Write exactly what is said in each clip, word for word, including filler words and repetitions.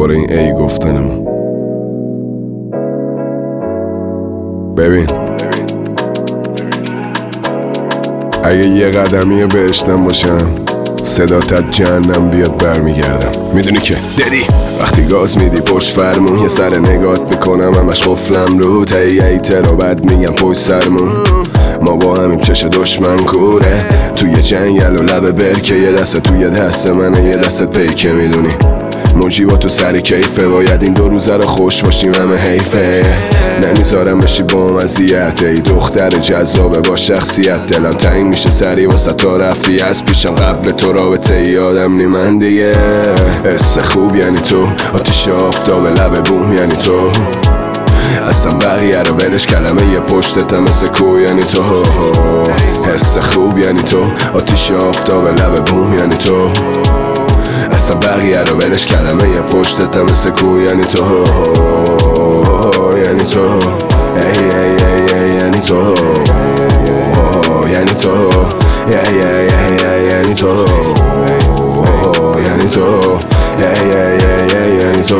دوباره این ای گفتنمون. ببین اگه یه قدمی بهشتم باشم صدات از جهنم بیاد برمیگردم. میدونی که ددی وقتی گاز میدی پشت فرمون یه سر نگات بکنم همش قفلم رو تایی ای ترا بد میگم پشت سرمون. ما با همیم چش دشمن کوره توی جنگل و لب برکه یه دست توی دست منه یه دستت پیکه. میدونی موجی با تو سر کیفه باید این دو روزه رو خوش باشیم همه حیفه. نمیذارم بشی با مزیت ای دختر جذابه با شخصیت. دلم تنگ میشه سری واسه تا رفتی از پیشم قبل تو رابطه یادم نی من دیگه. حس خوب یعنی تو آتیش آفتاب لب بوم یعنی تو اصلا بقیه رو ولش کلمه یه پشتتم مثل کو یعنی تو. حس خوب یعنی تو آتیش آفتاب لب بوم یعنی تو اصلا بقیه رو ولش کلمه یه پشتتم مثل کو یعنی تو یعنی تو ای ای ای ای یعنی تو یعنی تو ای ای ای ای یعنی تو یعنی تو ای ای ای ای یعنی تو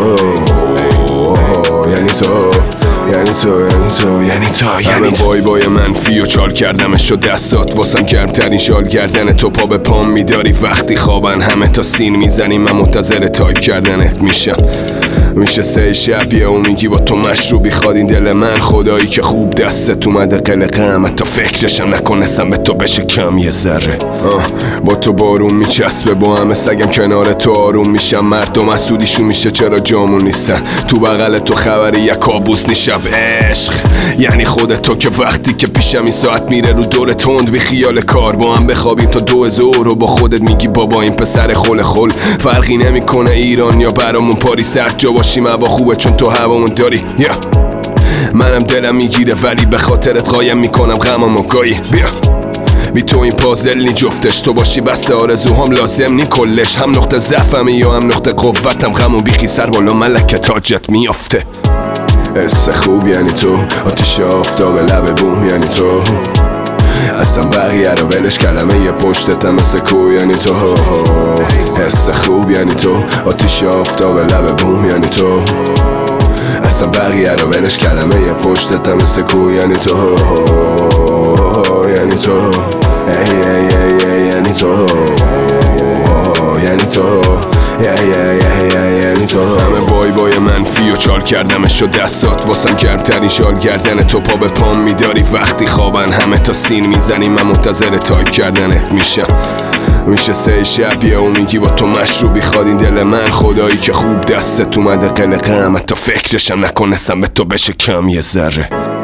یعنی تو یعنی تو یعنی تو یعنی تو یعنی تو بای بای منفی و چال کردمش و دستات واسم گرمترین شال گردن تو پا به پام میداری وقتی خوابن همه تا سین میزنی من منتظر تایپ کردنت میشم. میشه سه شب یه و میگی با تو مشروبی خواد این دل من خدایی که خوب دستت اومده قلقم حتی فکرشم نکنستم به تو بشه کم یه ذره. با تو بارون میچسبه با همه سگم کنار تو آروم میشم مردم از سودیشون میشه چرا جامون نیستن تو بغل تو خبری یک کابوس نیشب عشق یعنی خودت تو که وقتی که پیشم این ساعت میره رو دور تند بی خیال کار با هم بخوابیم تا دو زور و با خودت میگی بابا این پسر خل خل فرقی نمیکنه ایران یا برامون پاریس سرد جا باشیم هوا خوبه چون تو هوامون داری یا منم دلم میگیره ولی به خاطرت قایم میکنم غمامو گایی. بیا بی تو این پازل نی جفتش تو باشی بسته آرزوهام لازم نی کلش هم نقطه ضعفمی یا هم نقطه قوتم غمون بیخی سر بالا ملکه تاجت میافته. حس خوب یعنی تو آتیش آفتاب لب بوم یعنی تو اصلا بقیه رو ولش کلمه یه پشتتم مثل کو یعنی تو. حس خوب یعنی تو آتیش آفتاب لب بوم یعنی تو اصلا بقیه رو ولش کلمه یه پشتتم مثل کو یعنی تو یعنی تو ای ای ای ای یعنی تو یعنی تو ای ای ای ای یعنی تو همه بای بای منفی و چال کردمش و دستات واسم گرمترین شال گردن تو پا به پام میداری وقتی خوابن همه تا سین میزنی من منتظر تایپ کردنت میشم. میشه سه شب یه و میگی با تو مشروبی خواد این دل من خدایی که خوب دستت اومده قلقم حتی فکرشم نکنستم به تو بشه کم یه ذره.